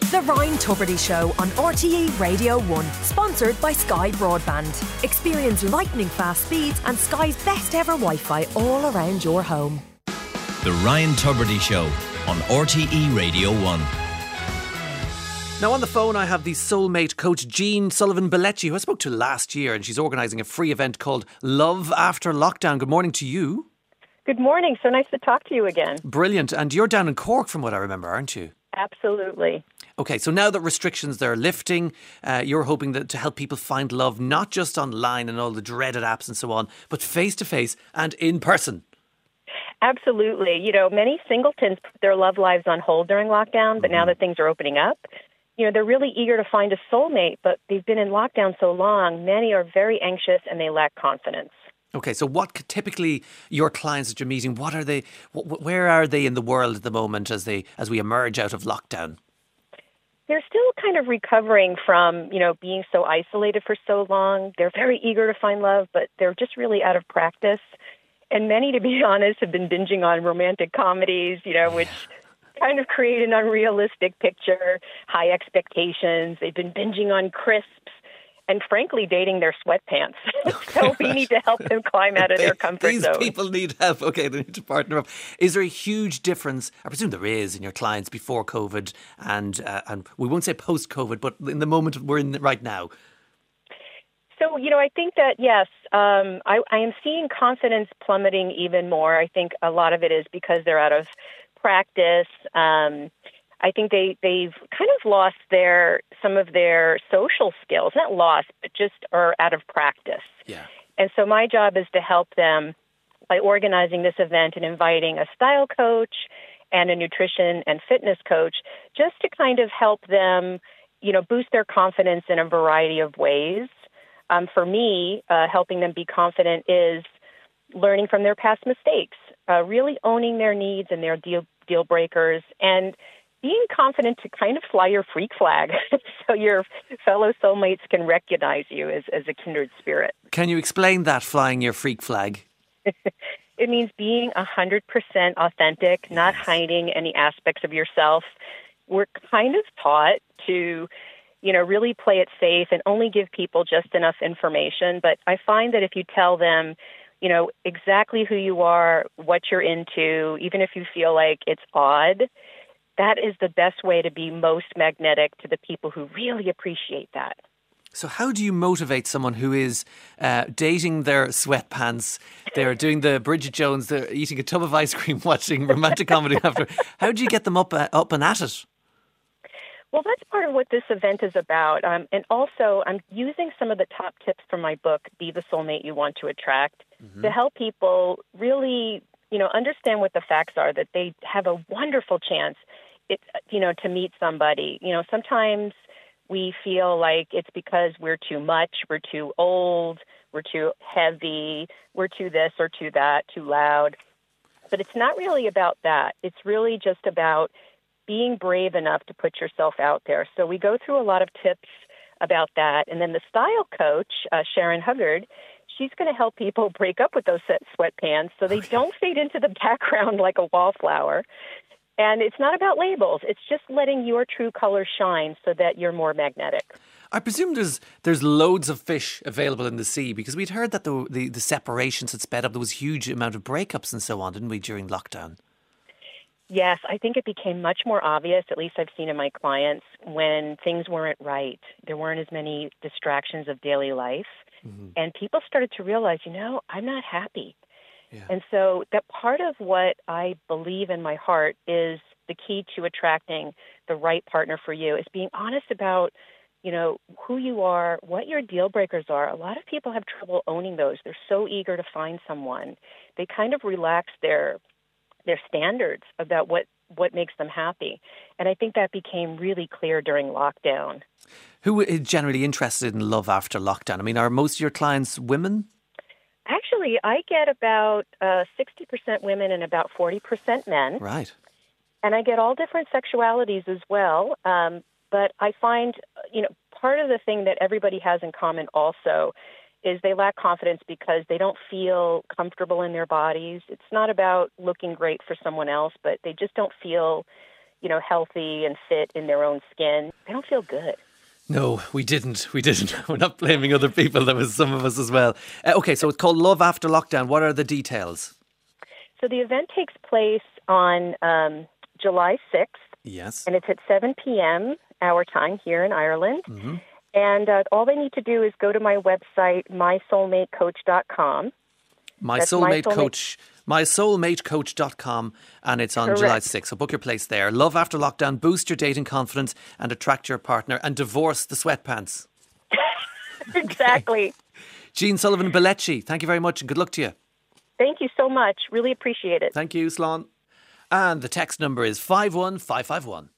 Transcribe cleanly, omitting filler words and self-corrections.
The Ryan Tubridy Show on RTE Radio 1, sponsored by Sky Broadband. Experience lightning fast speeds and Sky's best ever Wi-Fi all around your home. The Ryan Tubridy Show on RTE Radio 1. Now on the phone I have the soulmate coach Jean Sullivan-Bellecci, who I spoke to last year, and she's organising a free event called Love After Lockdown. Good morning to you. Good morning. So nice to talk to you again. Brilliant. And you're down in Cork from what I remember, aren't you? Absolutely. Okay, so now that restrictions they're lifting, you're hoping that to help people find love, not just online and all the dreaded apps and so on, but face to face and in person. Absolutely. You know, many singletons put their love lives on hold during lockdown, but now that things are opening up, you know, they're really eager to find a soulmate, but they've been in lockdown so long, many are very anxious and they lack confidence. Okay, so what typically your clients that you're meeting, what are they? Where are they in the world at the moment as we emerge out of lockdown? They're still kind of recovering from, you know, being so isolated for so long. They're very eager to find love, but they're just really out of practice. And many, to be honest, have been binging on romantic comedies, you know, which kind of create an unrealistic picture, high expectations. They've been binging on crisps. And frankly, dating their sweatpants. So we need to help them climb out of their comfort zone. These people need help. Okay, they need to partner up. Is there a huge difference? I presume there is in your clients before COVID and we won't say post-COVID, but in the moment we're in right now. So, you know, I think that, yes, I am seeing confidence plummeting even more. I think a lot of it is because they're out of practice. I think they've kind of lost some of their social skills, not lost, but just are out of practice. Yeah. And so my job is to help them by organizing this event and inviting a style coach and a nutrition and fitness coach just to kind of help them, you know, boost their confidence in a variety of ways. For me, helping them be confident is learning from their past mistakes, really owning their needs and their deal breakers, and being confident to kind of fly your freak flag so your fellow soulmates can recognize you as a kindred spirit. Can you explain that, flying your freak flag? It means being 100% authentic, not hiding any aspects of yourself. We're kind of taught to, you know, really play it safe and only give people just enough information. But I find that if you tell them, you know, exactly who you are, what you're into, even if you feel like it's odd, that is the best way to be most magnetic to the people who really appreciate that. So how do you motivate someone who is dating their sweatpants, they're doing the Bridget Jones, they're eating a tub of ice cream, watching romantic comedy after? How do you get them up and at it? Well, that's part of what this event is about. And also, I'm using some of the top tips from my book, Be the Soulmate You Want to Attract, to help people really, you know, understand what the facts are, that they have a wonderful chance to meet somebody. You know, sometimes we feel like it's because we're too much, we're too old, we're too heavy, we're too this or too that, too loud. But it's not really about that. It's really just about being brave enough to put yourself out there. So we go through a lot of tips about that. And then the style coach, Sharon Huggard, she's going to help people break up with those sweatpants so they don't fade into the background like a wallflower. And it's not about labels. It's just letting your true colors shine so that you're more magnetic. I presume there's loads of fish available in the sea, because we'd heard that the separations had sped up. There was a huge amount of breakups and so on, didn't we, during lockdown? Yes, I think it became much more obvious, at least I've seen in my clients, when things weren't right. There weren't as many distractions of daily life. And people started to realize, you know, I'm not happy. Yeah. And so that part of what I believe in my heart is the key to attracting the right partner for you is being honest about, you know, who you are, what your deal breakers are. A lot of people have trouble owning those. They're so eager to find someone. They kind of relax their standards about what makes them happy. And I think that became really clear during lockdown. Who is generally interested in love after lockdown? I mean, are most of your clients women? Actually, I get about 60% women and about 40% men. Right. And I get all different sexualities as well. But I find, you know, part of the thing that everybody has in common also is they lack confidence because they don't feel comfortable in their bodies. It's not about looking great for someone else, but they just don't feel, healthy and fit in their own skin, they don't feel good. No, we didn't. We're not blaming other people. There was some of us as well. Okay, so it's called Love After Lockdown. What are the details? So the event takes place on July 6th. Yes. And it's at 7 p.m. our time here in Ireland. Mm-hmm. And all they need to do is go to my website, mysoulmatecoach.com. mysoulmatecoach.com, and it's on Correct. July 6th. So book your place there. Love After Lockdown, boost your dating confidence and attract your partner and divorce the sweatpants. Exactly. Jean Sullivan Bellecci, thank you very much and good luck to you. Thank you so much. Really appreciate it. Thank you, Slán. And the text number is 51551.